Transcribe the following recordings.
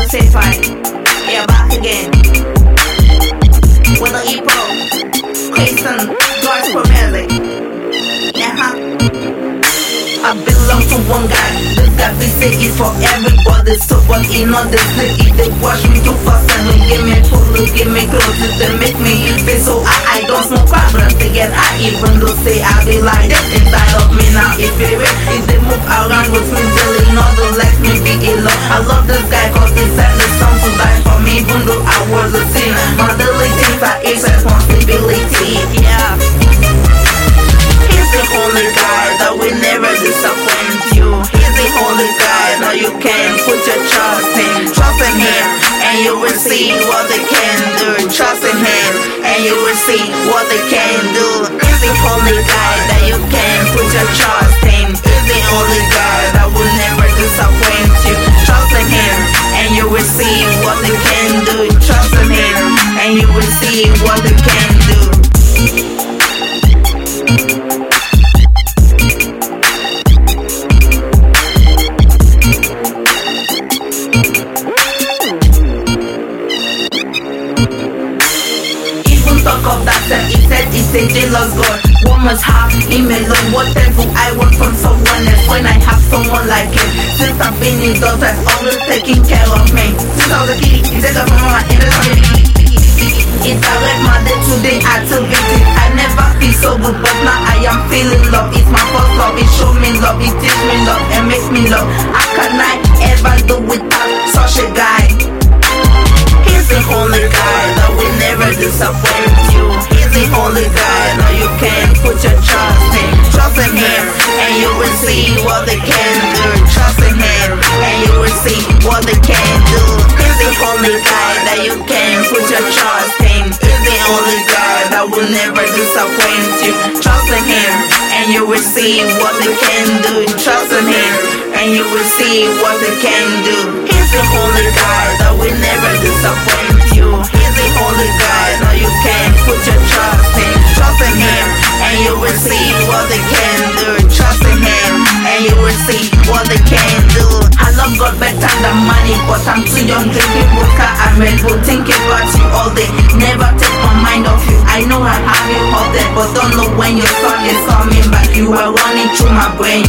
certified. Yeah, back again with the EPO, Christian gospel music. I belong to one guy. This guy be say it's for everybody. So but he not the slip. If they wash me too fast and don't give me food, give me clothes, if they make me feel so I don't smoke problems to get high. Even though say I be like that inside of me now. If they move around with me daily, not to let me be alone. I love this guy cause he sent the song to die for me. Even though I was a sin, my daily things are his responsibility. Yeah. He's the only guy that will never disappoint you. He's the only guy that you can put your trust in. Trust in him and you will see what they can do. Trust in him and you will see what they can do. He's the only guy that you can put your trust in. He's the only guy that will never disappoint you. Trust in him and you will see what they can do. Trust in him and you will see what they can do. Talk of that he said it's a jealous God. One must have him alone. Whatever I want from someone else when I have someone like him. Since I've been his daughter, always taking care of me. Since I was a kid, he said from mama in the family. It direct my day to day activity. I never feel so good, but now I am feeling love. It's my first love. It show me love, it teach me love, and makes me love. How can I ever do without such a guy? He's the only guy that will never disappoint you. He's the only guy that you can put your trust in. Trust in him and you will see what they can do. Trust in him and you will see what they can do. He's the only guy that you can put your trust in. He's the only guy that will never disappoint you. Trust in him and you will see what they can do. Trust in him and you will see what they can do. He's the only guy that will never disappoint you. He's the only guy that you can put your trust in. Trust in him and you will see what they can do. Trust in him and you will see what they can do. I love God better than money, but I'm too young drinking vodka and Red Bull, thinking about you all day. Never take my mind off you. I know I have you all there, but don't know when your son is coming back. You are running through my brain.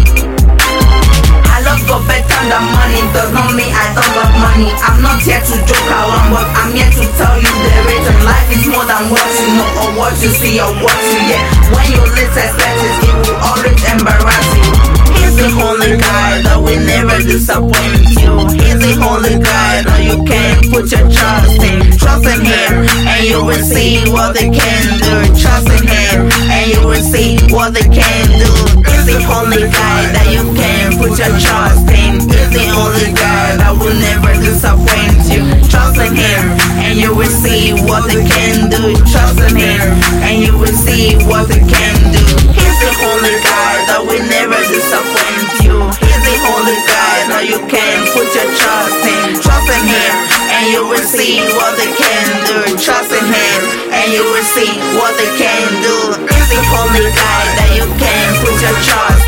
I love God better than money, does not mean I don't love money. I'm not here to joke around, but I'm here to tell you the reason. Life is more than what you know or what you see or what you hear. When you least expect it, it will always embarrass you. He's the only guy that will never disappoint you. He's the only guy that you can put your trust in. Trust in him and you will see what they can do. Trust in him and you will see what they can do. He's the only guy that you can put your trust in. He's the only guy that will never disappoint you. Trust in him and you will see what they can do. Trust in him and you will see what they can do. He's the only guy that will never disappoint you. He's the only guy that you can put your trust in. Trust in him and you will see what they can do. Trust in him and you will see what they can do. He's the only guy that you can put your trust